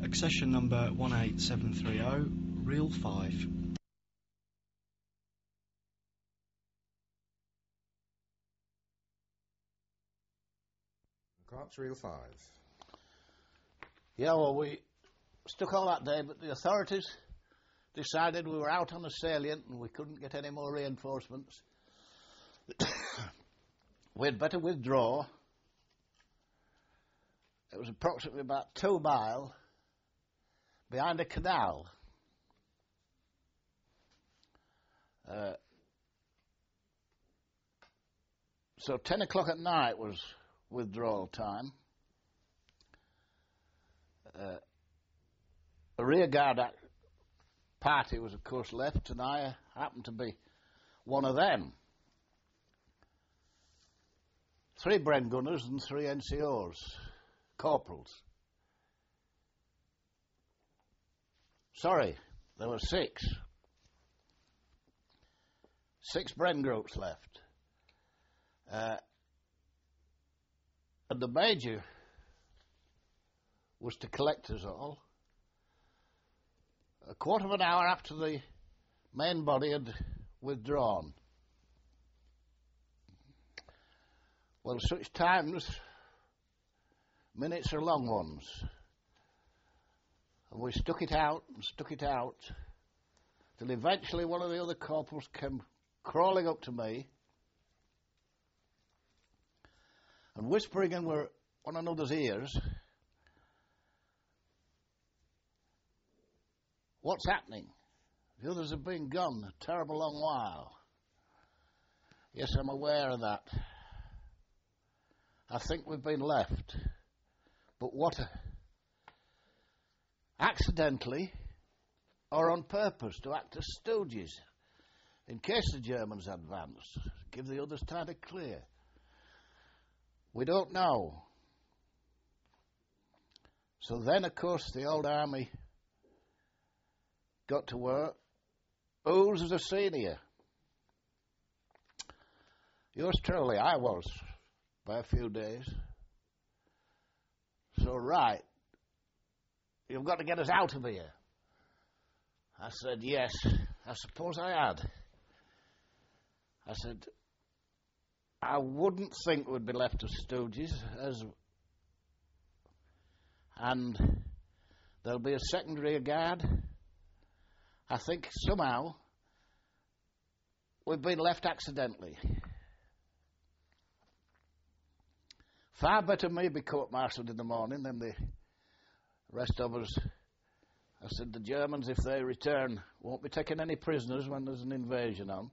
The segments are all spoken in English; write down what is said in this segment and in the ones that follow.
Accession number 18730, reel 5. Clark's reel 5. Yeah, well, we stuck all that day, but the authorities decided we were out on a salient and we couldn't get any more reinforcements. We'd better withdraw. It was approximately about 2 miles behind a canal. So 10 o'clock at night was withdrawal time. A rearguard party was, of course, left, and I happened to be one of them. 3 Bren gunners and 3 NCOs, corporals. Sorry, there were 6. 6 Bren groups left. And the major was to collect us all. A quarter of an hour after the main body had withdrawn. Well, such times, minutes are long ones. And we stuck it out, till eventually one of the other corporals came crawling up to me and whispering in one another's ears, "What's happening? The others have been gone a terrible long while." Yes, I'm aware of that. I think we've been left. But what? Accidentally or on purpose to act as stooges in case the Germans advance, give the others time to clear. We don't know. So then, of course, the old army got to work. Who's was a senior? Yours truly, I was, by a few days. So, right, you've got to get us out of here. I said, yes, I suppose I had. I said, I wouldn't think we'd be left as stooges, and there'll be a secondary guard. I think somehow we've been left accidentally. Far better me be court-martialed in the morning than the rest of us. I said, the Germans, if they return, won't be taking any prisoners when there's an invasion on.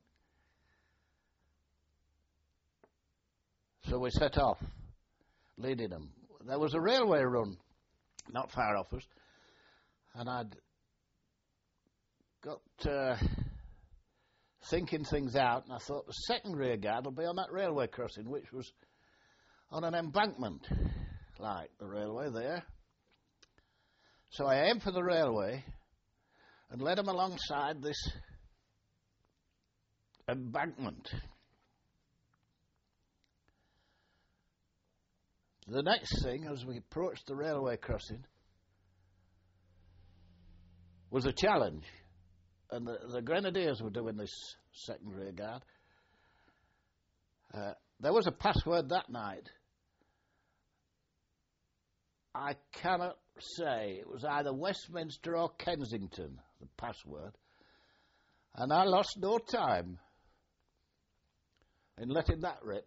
So we set off, leading them. There was a railway run not far off us, and I'd got thinking things out, and I thought the second rear guard will be on that railway crossing, which was on an embankment, like the railway there. So I aimed for the railway and led them alongside this embankment. The next thing, as we approached the railway crossing, was a challenge. And the Grenadiers were doing this second rear guard. There was a password that night. I cannot say. It was either Westminster or Kensington, the password. And I lost no time in letting that rip.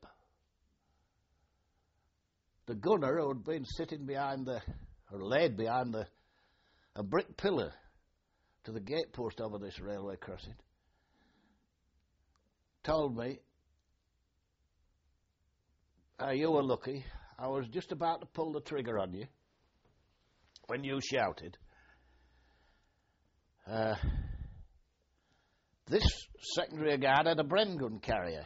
The gunner, who had been sitting laid behind a brick pillar to the gatepost over this railway crossing, told me, you were lucky. I was just about to pull the trigger on you when you shouted. This secondary guard had a Bren gun carrier.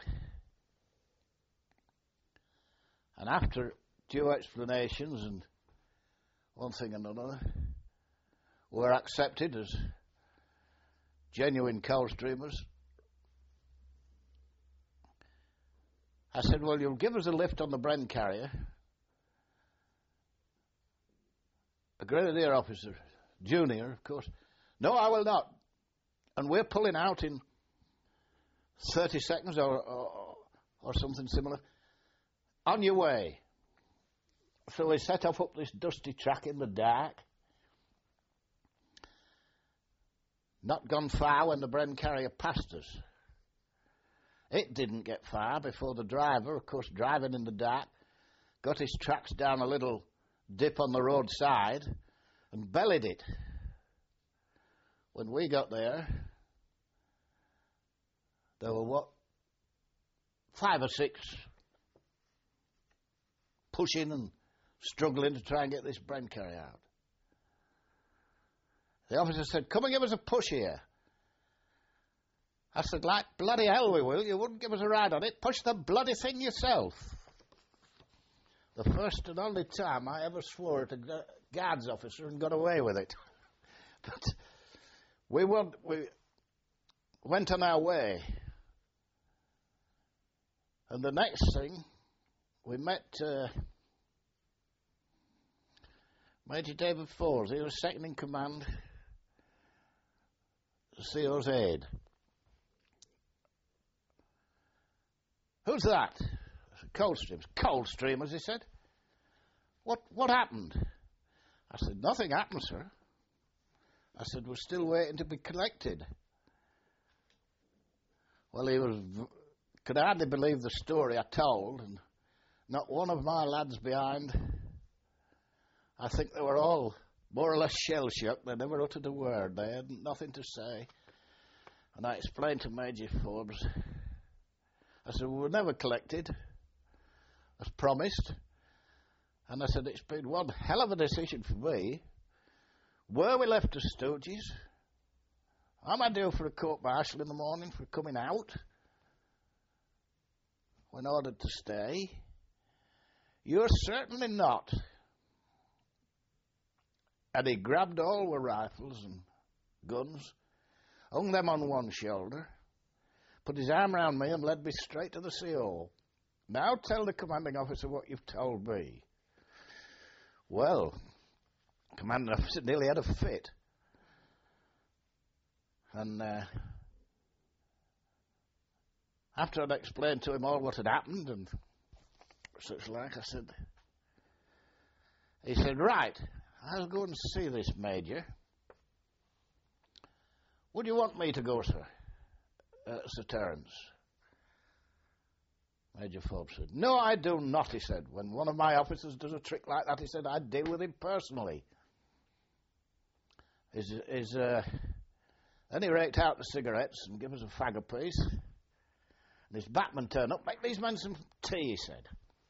And after due explanations and one thing and another, were accepted as genuine Coldstreamers. I said, well, you'll give us a lift on the Bren carrier a grenadier officer, junior, of course. No, I will not. And we're pulling out in 30 seconds or something similar. On your way. So we set off up this dusty track in the dark. Not gone far when the Bren carrier passed us. It didn't get far before the driver, of course driving in the dark, got his tracks down a little dip on the roadside and bellied it. When we got there were 5 or 6 pushing and struggling to try and get this Bren carrier out. The officer said, "Come and give us a push here." I said, "Like bloody hell we will. You wouldn't give us a ride on it. Push the bloody thing yourself." The first and only time I ever swore at a guards officer and got away with it. But we went on our way. And the next thing, we met Major David Forbes. He was second in command, the CO's aide. "Who's that?" I said, "Coldstreams." "Coldstreamers," he said. What happened?" I said, "Nothing happened, sir." I said, "We're still waiting to be collected." Well, he could hardly believe the story I told, and not one of my lads behind. I think they were all more or less shell-shocked. They never uttered a word. They had nothing to say. And I explained to Major Forbes. I said, "We were never collected, as promised." And I said, "It's been one hell of a decision for me. Were we left as stooges? Am I due for a court-martial in the morning for coming out when ordered to stay? You're certainly not." And he grabbed all the rifles and guns, hung them on one shoulder, put his arm round me and led me straight to the CO. "Now tell the commanding officer what you've told me." Well, the commanding officer nearly had a fit. And after I'd explained to him all what had happened and such like, he said, "Right, I'll go and see this Major. Would you want me to go, sir, Sir Terence?" Major Forbes said, "No, I do not," he said. "When one of my officers does a trick like that," he said, "I deal with him personally." Then he raked out the cigarettes and gave us a fag apiece. And his batman turned up. "Make these men some tea," he said.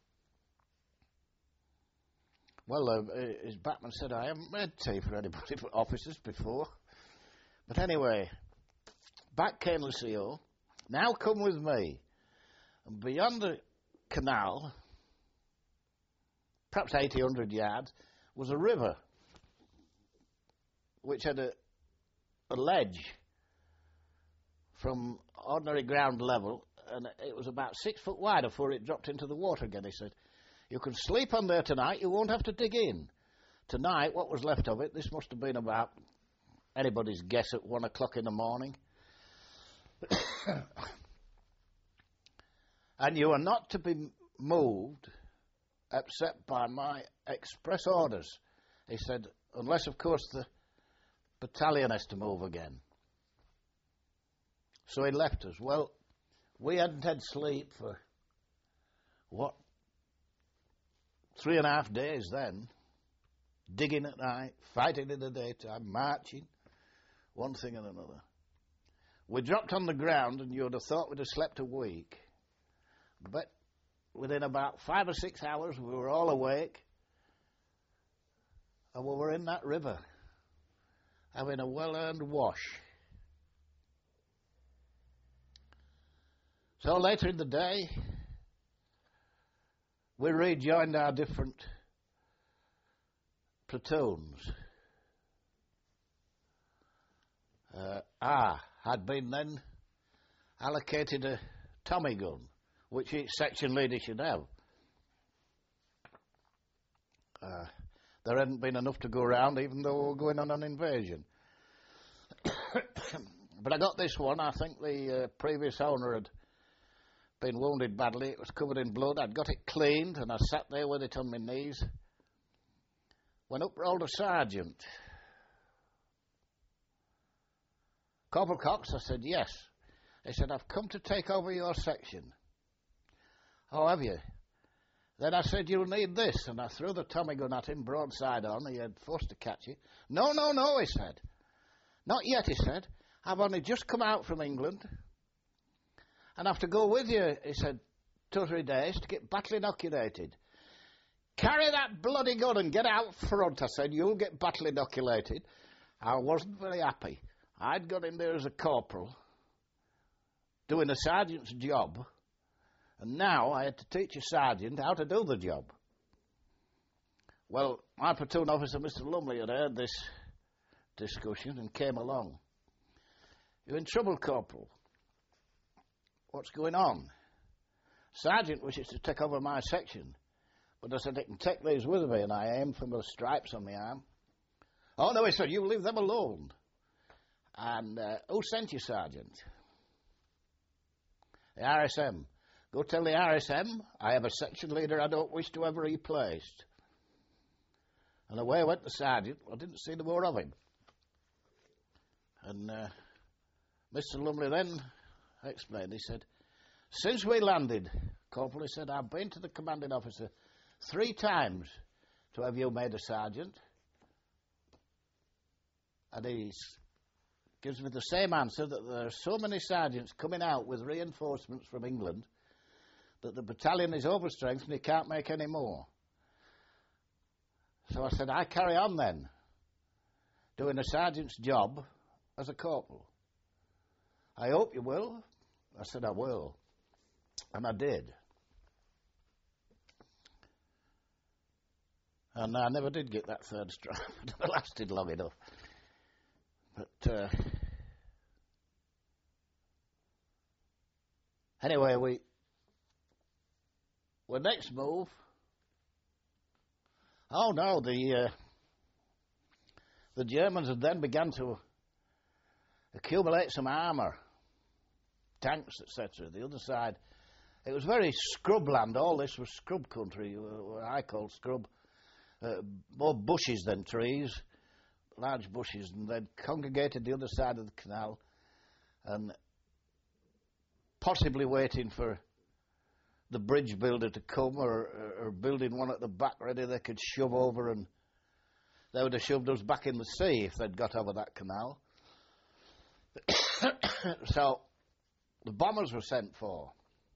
Well, his batman said, "I haven't made tea for anybody but officers before." But anyway, back came the CO. "Now come with me." And beyond the canal, perhaps 100 yards, was a river which had a ledge from ordinary ground level, and it was about 6 foot wide before it dropped into the water again. He said, "You can sleep on there tonight, you won't have to dig in." Tonight, what was left of it, this must have been about anybody's guess at 1 o'clock in the morning. "And you are not to be moved except by my express orders," he said, "unless, of course, the battalion has to move again." So he left us. Well, we hadn't had sleep for, 3.5 days then. Digging at night, fighting in the daytime, marching, one thing and another. We dropped on the ground and you would have thought we'd have slept a week. But within about 5 or 6 hours we were all awake and we were in that river, having a well-earned wash. So later in the day, we rejoined our different platoons. Had been then allocated a Tommy gun, which each section leader should have. there hadn't been enough to go around, even though we were going on an invasion. But I got this one. I think the previous owner had been wounded badly. It was covered in blood. I'd got it cleaned, and I sat there with it on my knees. When up rolled a sergeant. "Corporal Cox?" I said, "Yes." He said, "I've come to take over your section." "Oh, have you?" Then I said, "You'll need this." And I threw the Tommy gun at him, broadside on. He had forced to catch it. No, he said. "Not yet," he said. "I've only just come out from England. And I have to go with you," he said, 2 or 3 days to get battle inoculated. "Carry that bloody gun and get out front," I said. "You'll get battle inoculated." I wasn't very happy. I'd got in there as a corporal, doing a sergeant's job, and now I had to teach a sergeant how to do the job. Well, my platoon officer, Mr. Lumley, had heard this discussion and came along. "You're in trouble, Corporal. What's going on?" "Sergeant wishes to take over my section, but I said I can take these with me," and I aimed for the stripes on my arm. "Oh, no," he said, "you leave them alone." "And who sent you, Sergeant?" "The RSM. Go tell the RSM I have a section leader I don't wish to have replaced." And away went the sergeant. I didn't see the more of him. And Mr. Lumley then explained. He said, "Since we landed, Corporal," he said, "I've been to the commanding officer 3 times to have you made a sergeant. And he gives me the same answer, that there are so many sergeants coming out with reinforcements from England that the battalion is overstrength and he can't make any more." So I said, "I carry on then, doing a sergeant's job as a corporal." "I hope you will." I said, "I will." And I did. And I never did get that 3rd stripe. It never lasted long enough. But anyway, we next move. Oh no, the Germans had then begun to accumulate some armour, tanks, etc. The other side, it was very scrub land. All this was scrub country, what I call scrub. More bushes than trees, large bushes, and they'd congregated the other side of the canal and possibly waiting for the bridge builder to come, or building one at the back ready they could shove over, and they would have shoved us back in the sea if they'd got over that canal. So the bombers were sent for.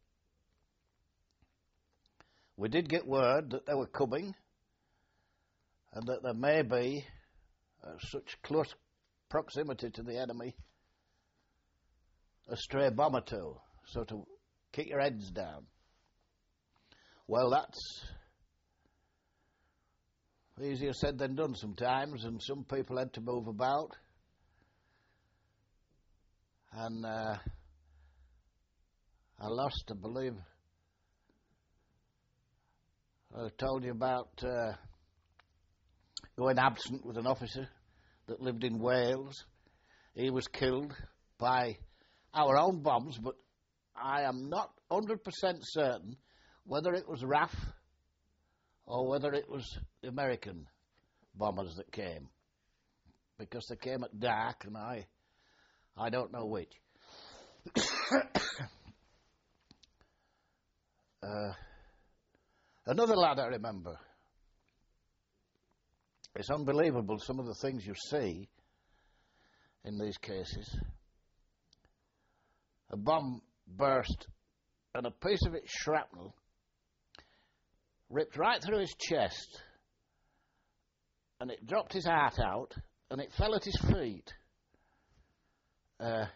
We did get word that they were coming and that there may be such close proximity to the enemy a stray bomb or two, so to keep your heads down. Well, that's easier said than done sometimes, and some people had to move about. And I lost, I believe, I told you about going absent with an officer that lived in Wales. He was killed by our own bombs, but I am not 100% certain whether it was RAF or whether it was the American bombers that came, because they came at dark, and I don't know which. Another lad I remember. It's unbelievable, some of the things you see in these cases. A bomb burst and a piece of its shrapnel ripped right through his chest, and it dropped his heart out, and it fell at his feet. And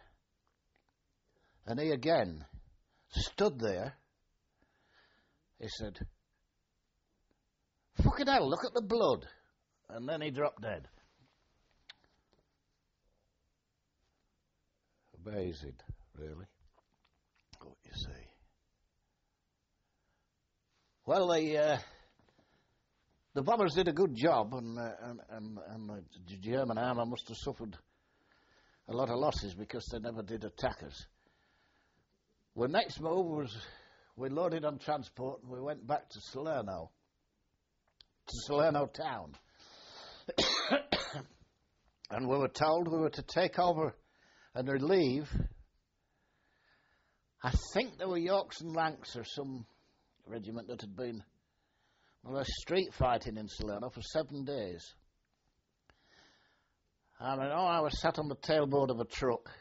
he again stood there. He said, "Fucking hell, look at the blood." And then he dropped dead. Amazing, really, what you see. Well, the The bombers did a good job, and the German armour must have suffered a lot of losses because they never did attack us. Our next move was we loaded on transport and we went back to Salerno town. And we were told we were to take over and relieve, I think there were Yorks and Lanks or some regiment that had been street fighting in Salerno for 7 days. And I was sat on the tailboard of a truck,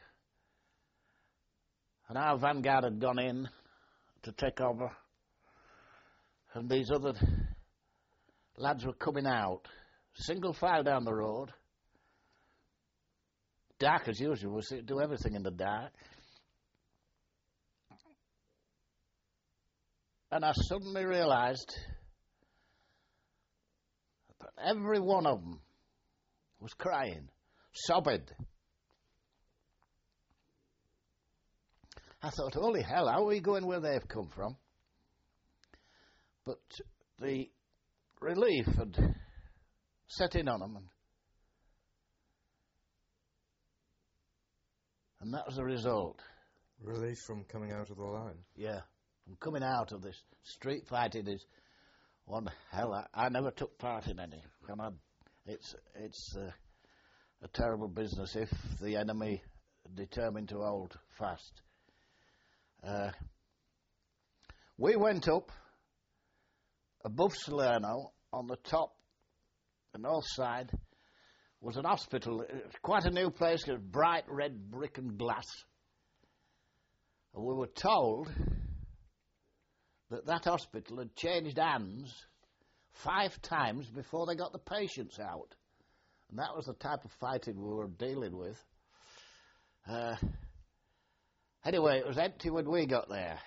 and our vanguard had gone in to take over, and these other lads were coming out, single file down the road, dark as usual. We do everything in the dark. And I suddenly realised that every one of them was crying, sobbing. I thought, holy hell, how are we going where they've come from? But the relief had set in on them, and that was the result. Relief from coming out of the line? Yeah, from coming out of this street fighting is one hell. I never took part in any. It's a terrible business if the enemy are determined to hold fast. We went up above Salerno. On the top, the north side, was an hospital. It was quite a new place, it was bright red brick and glass. And we were told that hospital had changed hands 5 times before they got the patients out. And that was the type of fighting we were dealing with. Anyway, it was empty when we got there.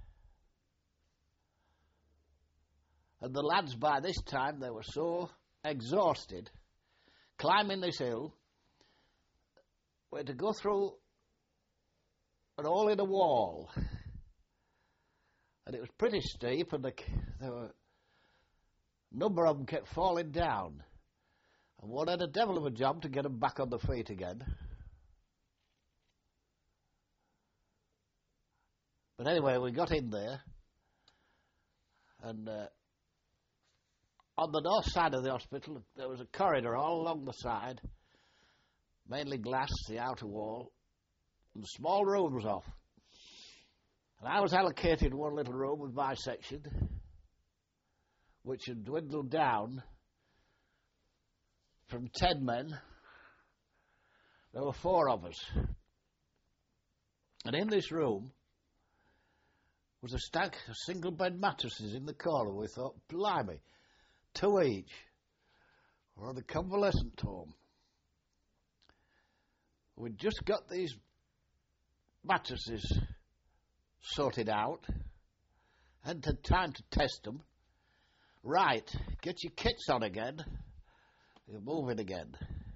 And the lads, by this time, they were so exhausted, climbing this hill, we had to go through an hole in a wall. And it was pretty steep, and there were a number of them kept falling down. And one had a devil of a job to get them back on their feet again. But anyway, we got in there, and on the north side of the hospital, there was a corridor all along the side, mainly glass, the outer wall, and small rooms off. And I was allocated one little room with my section, which had dwindled down from 10 men. There were 4 of us. And in this room was a stack of single bed mattresses in the corner. We thought, blimey, 2 each. We're on the convalescent home. We'd just got these mattresses sorted out, hadn't had time to test them. Right, get your kits on again. You're moving again.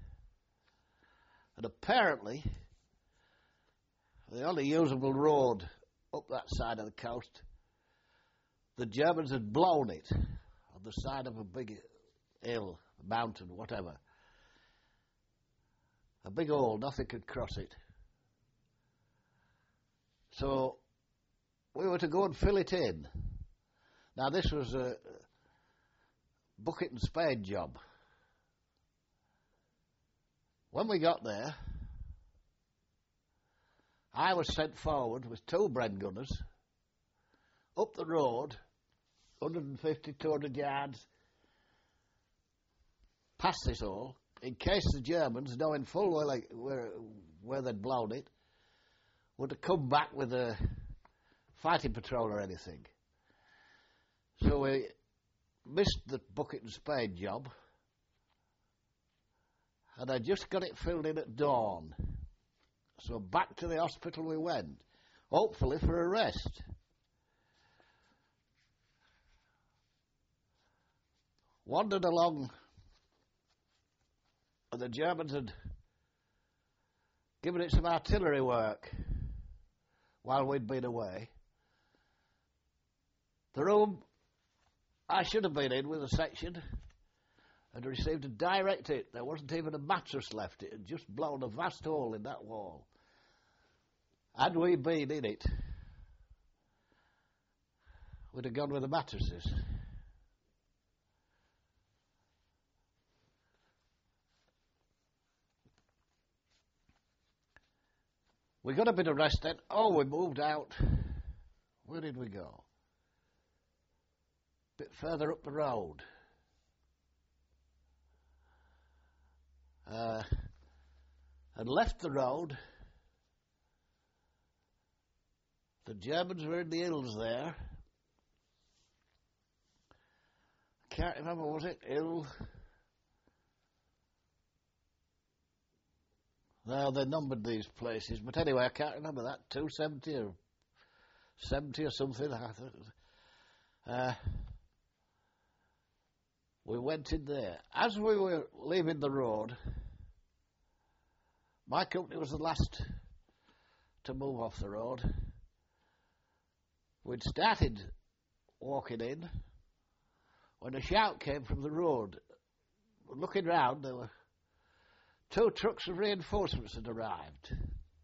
And apparently, the only usable road up that side of the coast, the Germans had blown it on the side of a big hill, a mountain, whatever. A big hole, nothing could cross it. So we were to go and fill it in. Now this was a bucket and spade job. When we got there, I was sent forward with 2 Bren gunners up the road, 150, 200 yards, past this hole, in case the Germans, knowing full well where they'd blown it, would have come back with a fighting patrol or anything. So we missed the bucket and spade job, and I just got it filled in at dawn. So back to the hospital we went, hopefully for a rest. Wandered along, and the Germans had given it some artillery work while we'd been away. The room I should have been in with a section had received a direct hit. There wasn't even a mattress left. It had just blown a vast hole in that wall. Had we been in it, we'd have gone with the mattresses. We got a bit of rest then. Oh, we moved out. Where did we go? A bit further up the road. And left the road. The Germans were in the hills there. I can't remember, was it Hill? No, they numbered these places, but anyway, I can't remember that. 270 or 70 or something. We went in there. As we were leaving the road, my company was the last to move off the road. We'd started walking in when a shout came from the road. Looking round, there were 2 trucks of reinforcements had arrived.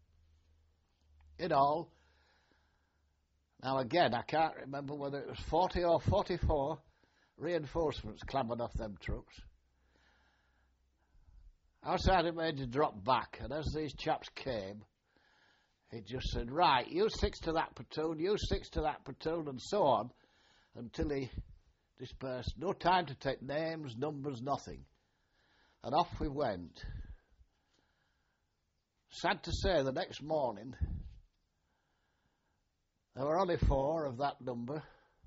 In all, now again, I can't remember whether it was 40 or 44 reinforcements clambered off them trucks. Our sergeant major dropped back, and as these chaps came, he just said, right, you 6 to that platoon, you 6 to that platoon, and so on, until he dispersed. No time to take names, numbers, nothing. And off we went. Sad to say, the next morning, there were only 4 of that number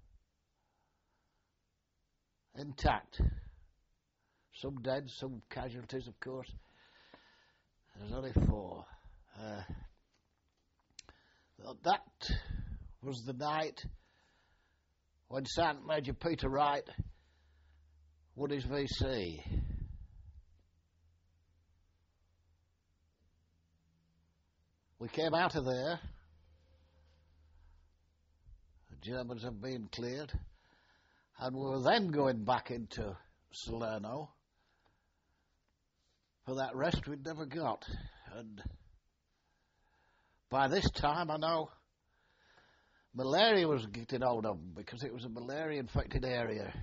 intact. Some dead, some casualties, of course. There's only 4. That was the night when Sergeant Major Peter Wright won his VC. We came out of there. The Germans have been cleared. And we were then going back into Salerno for that rest we'd never got. And by this time, I know malaria was getting hold of them because it was a malaria-infected area.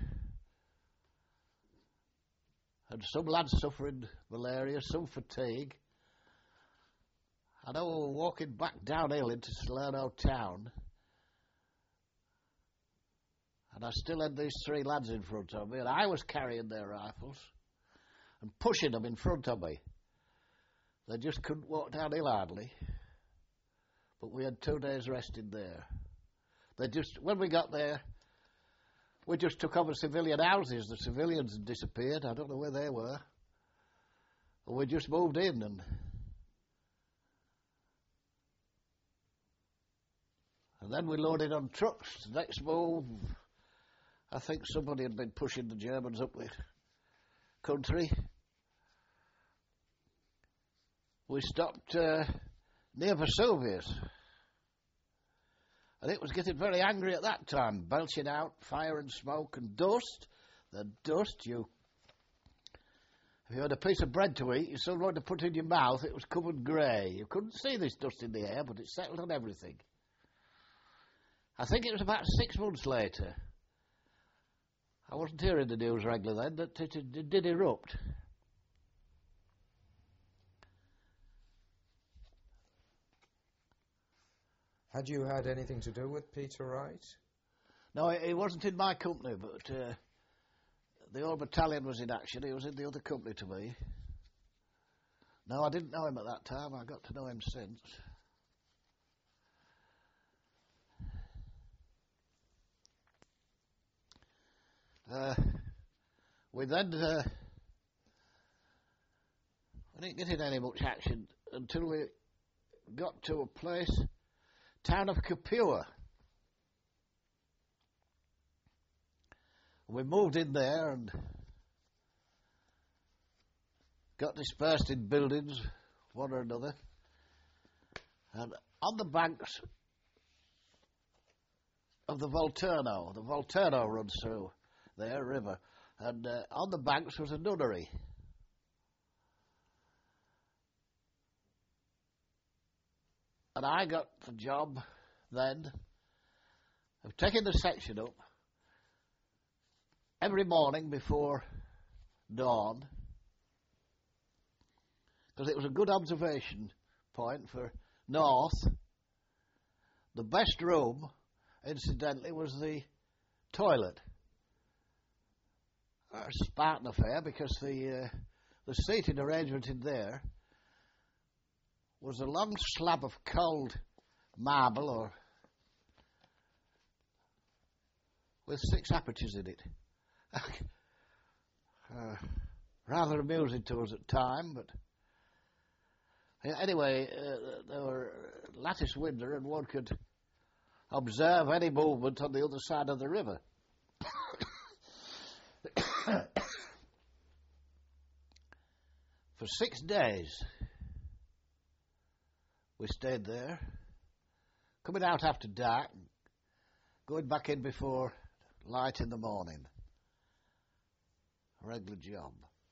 And some lads suffering malaria, some fatigue. I know we were walking back downhill into Salerno town, and I still had these 3 lads in front of me, and I was carrying their rifles and pushing them in front of me. They just couldn't walk downhill hardly. But we had 2 days resting there. When we got there, we just took over civilian houses. The civilians had disappeared. I don't know where they were. And we just moved in, and then we loaded on trucks. The next move, I think somebody had been pushing the Germans up the country. We stopped near Vesuvius. And it was getting very angry at that time, belching out fire and smoke and dust. The dust, if you had a piece of bread to eat, you still wanted to put it in your mouth, it was covered grey. You couldn't see this dust in the air, but it settled on everything. I think it was about 6 months later. I wasn't hearing the news regularly then, that it did erupt. Had you had anything to do with Peter Wright? No, he wasn't in my company, but the whole battalion was in action. He was in the other company to me. No, I didn't know him at that time. I got to know him since. We then we didn't get in any much action until we got to a place, town of Capua. We moved in there and got dispersed in buildings, one or another. And on the banks of the Volturno runs through there, river. And on the banks was a nunnery. And I got the job then of taking the section up every morning before dawn, because it was a good observation point for north. The best room, incidentally, was the toilet. A Spartan affair, because the seating arrangement in there was a long slab of cold marble, or with 6 apertures in it. Rather amusing to us at time, but anyway, there were lattice window, and one could observe any movement on the other side of the river. For 6 days we stayed there, coming out after dark, going back in before light in the morning. Regular job.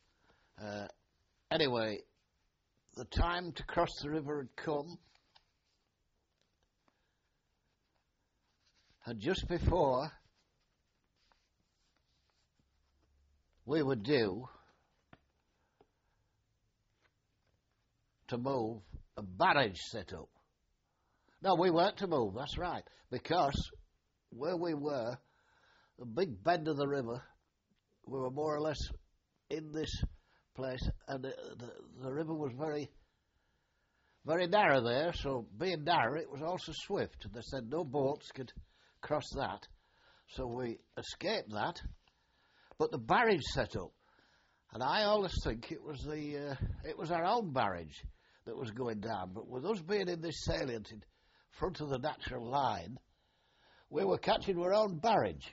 Anyway, the time to cross the river had come, and just before we were due to move, a barrage set up. No, we weren't to move, that's right, because where we were, the big bend of the river, we were more or less in this place, and the river was very, very narrow there, so being narrow, it was also swift, and they said no boats could cross that, so we escaped that, but the barrage set up, and I always think it was our own barrage that was going down, but with us being in this salient in front of the natural line, we were catching our own barrage.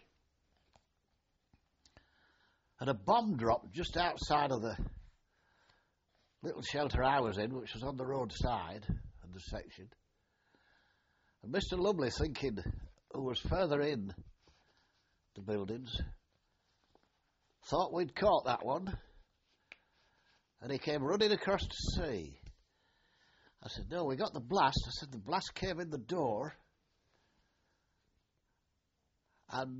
And a bomb dropped just outside of the little shelter I was in, which was on the roadside of the section. And Mr. Lumley, thinking, who was further in the buildings, thought we'd caught that one, and he came running across to see. I said, no, we got the blast. I said, the blast came in the door, and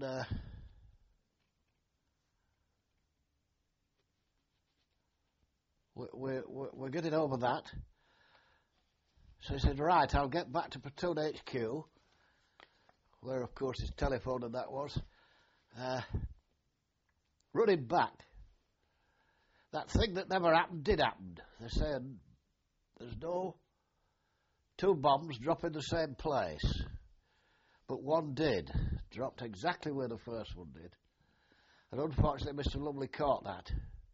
we're getting over that. So he said, right, I'll get back to Platoon HQ, where, of course, his telephone and that was. Running back. That thing that never happened did happen. They said there's no 2 bombs drop in the same place, but one did, dropped exactly where the first one did. And unfortunately, Mr. Lumley caught that.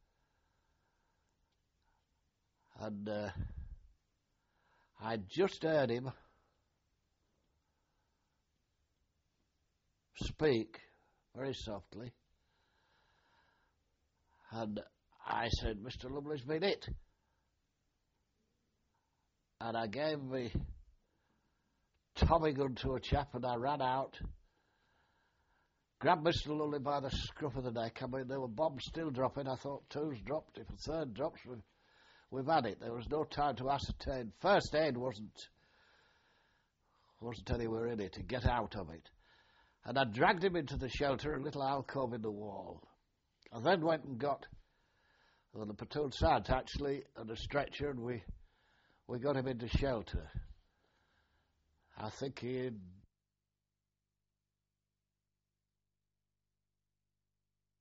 And I just heard him speak very softly, and I said, Mr. Lumley's been hit. And I gave me Tommy gun to a chap, and I ran out, grabbed Mr. Lumley by the scruff of the neck. I mean, there were bombs still dropping. I thought 2's dropped. If a 3rd drops, we've had it. There was no time to ascertain. First aid wasn't anywhere in it to get out of it. And I dragged him into the shelter, a little alcove in the wall. I then went and got the platoon sergeant, actually, and a stretcher, and we got him into shelter. I think he